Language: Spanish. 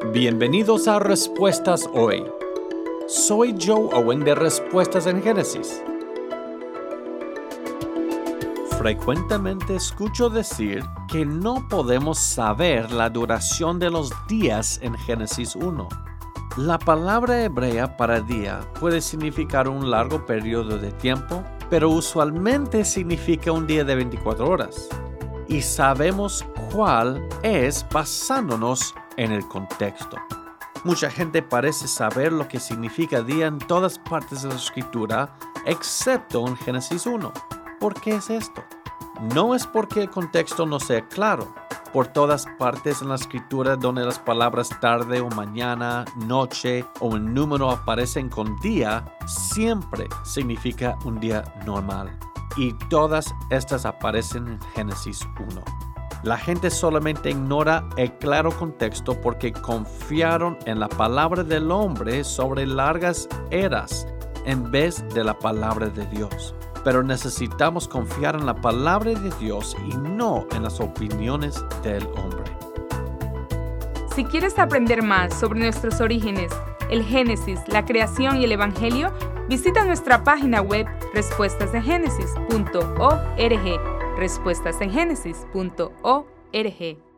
Bienvenidos a Respuestas Hoy. Soy Joe Owen de Respuestas en Génesis. Frecuentemente escucho decir que no podemos saber la duración de los días en Génesis 1. La palabra hebrea para día puede significar un largo periodo de tiempo, pero usualmente significa un día de 24 horas. Y sabemos cuál es basándonos en el contexto. Mucha gente parece saber lo que significa día en todas partes de la Escritura, excepto en Génesis 1. ¿Por qué es esto? No es porque el contexto no sea claro. Por todas partes en la Escritura donde las palabras tarde o mañana, noche o un número aparecen con día, siempre significa un día normal. Y todas estas aparecen en Génesis 1. La gente solamente ignora el claro contexto porque confiaron en la palabra del hombre sobre largas eras en vez de la palabra de Dios. Pero necesitamos confiar en la palabra de Dios y no en las opiniones del hombre. Si quieres aprender más sobre nuestros orígenes, el Génesis, la creación y el Evangelio, visita nuestra página web respuestasengenesis.org. respuestasengenesis.org.